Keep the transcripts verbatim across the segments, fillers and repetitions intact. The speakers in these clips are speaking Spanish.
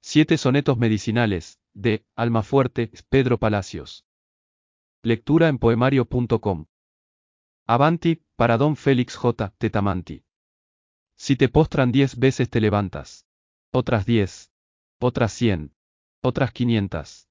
Siete sonetos medicinales, de Almafuerte, Pedro Palacios. Lectura en poemario punto com. Avanti, para don Félix J. Tetamanti. Si te postran diez veces te levantas. Otras diez. Otras cien. Otras quinientas.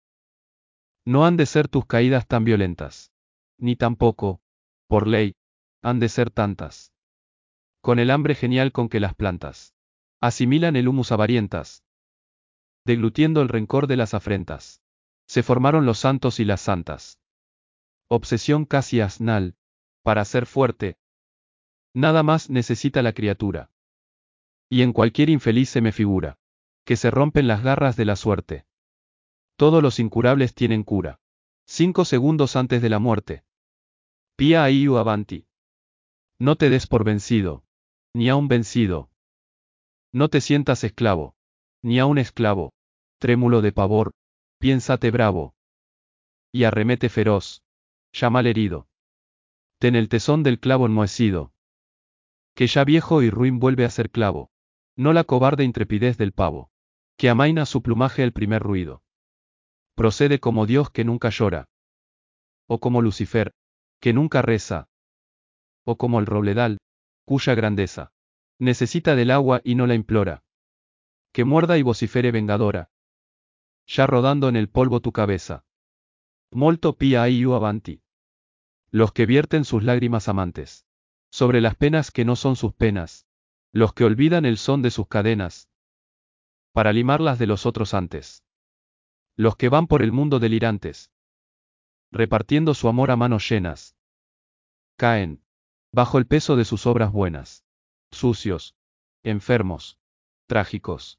No han de ser tus caídas tan violentas. Ni tampoco, por ley, han de ser tantas. Con el hambre genial con que las plantas asimilan el humus avarientas, deglutiendo el rencor de las afrentas, se formaron los santos y las santas. Obsesión casi asnal, para ser fuerte, nada más necesita la criatura. Y en cualquier infeliz se me figura, que se rompen las garras de la suerte. Todos los incurables tienen cura. Cinco segundos antes de la muerte. Pia aiu avanti. No te des por vencido, ni a un vencido. No te sientas esclavo, ni a un esclavo. Trémulo de pavor, piénsate bravo. Y arremete feroz, ya mal herido. Ten el tesón del clavo enmohecido, que ya viejo y ruin vuelve a ser clavo. No la cobarde intrepidez del pavo, que amaina su plumaje el primer ruido. Procede como Dios que nunca llora. O como Lucifer, que nunca reza. O como el robledal, cuya grandeza necesita del agua y no la implora. Que muerda y vocifere vengadora, ya rodando en el polvo tu cabeza. Molto pia aiu avanti. Los que vierten sus lágrimas amantes sobre las penas que no son sus penas, los que olvidan el son de sus cadenas, para limarlas de los otros antes. Los que van por el mundo delirantes, repartiendo su amor a manos llenas, caen bajo el peso de sus obras buenas, sucios, enfermos, trágicos,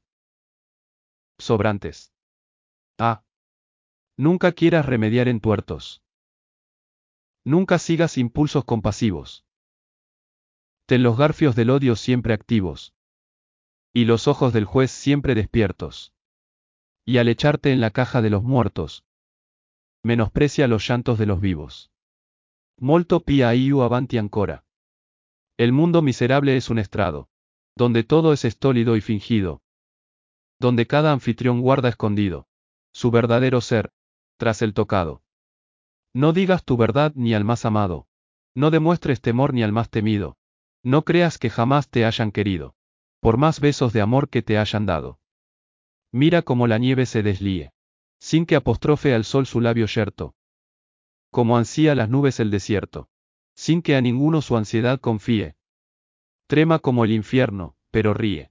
sobrantes. Ah, nunca quieras remediar entuertos. Nunca sigas impulsos compasivos. Ten los garfios del odio siempre activos, y los ojos del juez siempre despiertos. Y al echarte en la caja de los muertos, menosprecia los llantos de los vivos. Molto pia aiu avanti ancora. El mundo miserable es un estrado, donde todo es estólido y fingido, donde cada anfitrión guarda escondido su verdadero ser, tras el tocado. No digas tu verdad ni al más amado, no demuestres temor ni al más temido, no creas que jamás te hayan querido, por más besos de amor que te hayan dado. Mira cómo la nieve se deslíe, sin que apostrofe al sol su labio yerto. Como ansía las nubes el desierto, sin que a ninguno su ansiedad confíe. Trema como el infierno, pero ríe.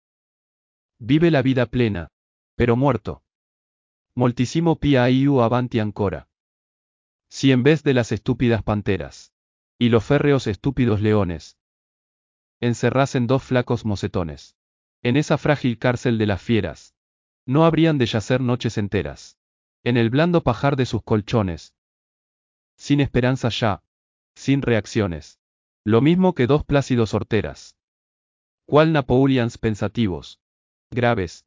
Vive la vida plena, pero muerto. Moltissimo pia aiu avanti ancora. Si en vez de las estúpidas panteras, y los férreos estúpidos leones, encerrasen dos flacos mocetones, en esa frágil cárcel de las fieras, no habrían de yacer noches enteras, en el blando pajar de sus colchones, sin esperanza ya, sin reacciones, lo mismo que dos plácidos horteras. Cual Napoleons pensativos, graves,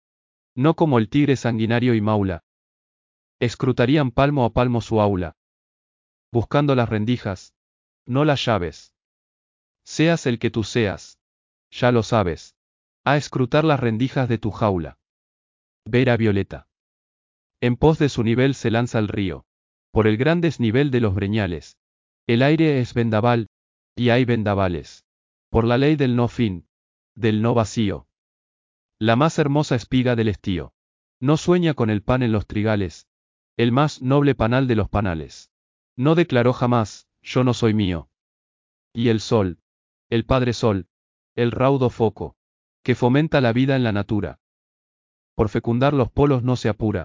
no como el tigre sanguinario y maula, escrutarían palmo a palmo su aula, buscando las rendijas, no las llaves. Seas el que tú seas, ya lo sabes, a escrutar las rendijas de tu jaula. Vera Violeta. En pos de su nivel se lanza el río, por el gran desnivel de los breñales. El aire es vendaval, y hay vendavales, por la ley del no fin, del no vacío. La más hermosa espiga del estío, no sueña con el pan en los trigales, el más noble panal de los panales. No declaró jamás, yo no soy mío. Y el sol, el Padre Sol, el raudo foco, que fomenta la vida en la natura, por fecundar los polos no se apura,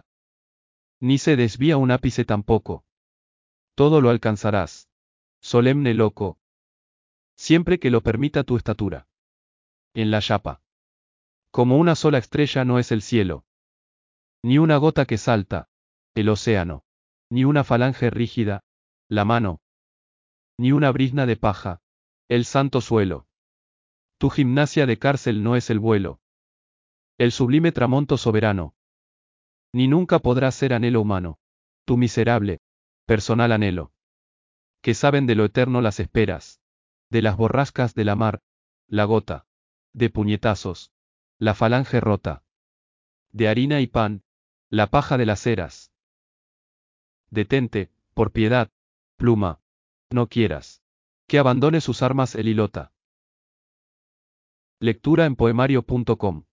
ni se desvía un ápice tampoco. Todo lo alcanzarás, solemne loco, siempre que lo permita tu estatura. En la chapa. Como una sola estrella no es el cielo, ni una gota que salta, el océano, ni una falange rígida, la mano, ni una brizna de paja, el santo suelo. Tu gimnasia de cárcel no es el vuelo, el sublime tramonto soberano, ni nunca podrá ser anhelo humano, tu miserable, personal anhelo. Que saben de lo eterno las esperas, de las borrascas de la mar, la gota, de puñetazos, la falange rota. de harina y pan, la paja de las eras. Detente, por piedad, pluma. No quieras que abandone sus armas el hilota. Lectura en poemario punto com